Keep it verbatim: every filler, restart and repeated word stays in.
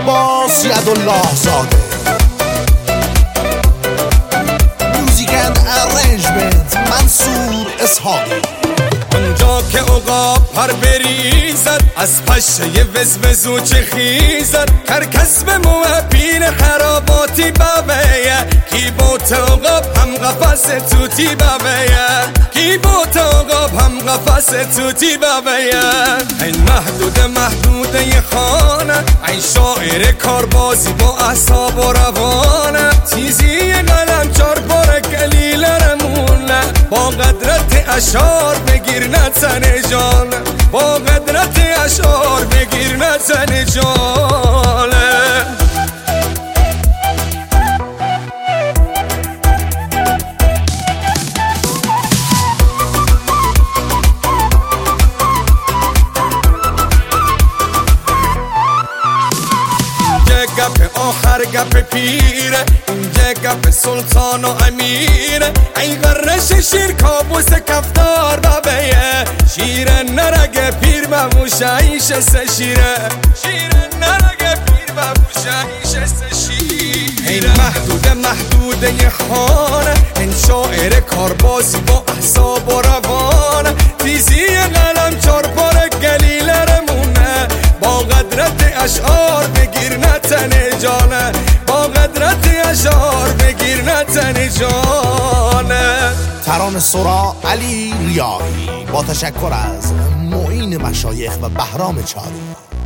عباس یدالله زاده. میوزیک اند ارنجمنت منصور اسحاقی. آنجا که عقاب پر بریزد از پشه وز و چه خیزد، کرکس به موپین خراباتی بویه، کی بوت عقاب هم قفص توتی بویه، کی بوت عقاب هم قفص توتی بویه. این محدود محدوده خانه، این شاعر کاربازی با اعصاب و روانه، تیزی قلم چار بار گلیل رمونه، با قدرت اشعار بگیر نتن جان، با قدرت اشعار بگیر نتن جانه. گپ آخر گپ پیره، اینجا گپ سلطان و امیره، این غرش شیر کابوس کفتار بابیه، شیر نرگ پیر مموشه ایش سه شیره، شیر نرگ پیر مموشه ایش سه شیر. این محدود محدوده خانه، این شاعر کاربازی با احساب و روانه، تیزی قلم چار بار گلیل رمونه، با قدرت اشعار بگیر نتن جانه، با قدرت اشعار بگیر نتن جانه. ترانه سرا علی ریاحی با تشکر از معین مشایخ و بهرام چاری.